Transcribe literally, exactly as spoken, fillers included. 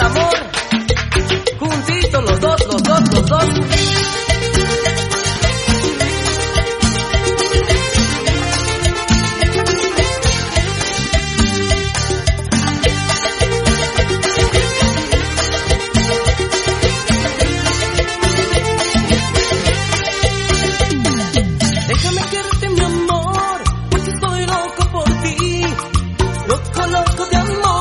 amor. Juntitos los dos, los dos, los dos. Déjame quererte, mi amor, porque estoy loco por ti, loco, loco de amor.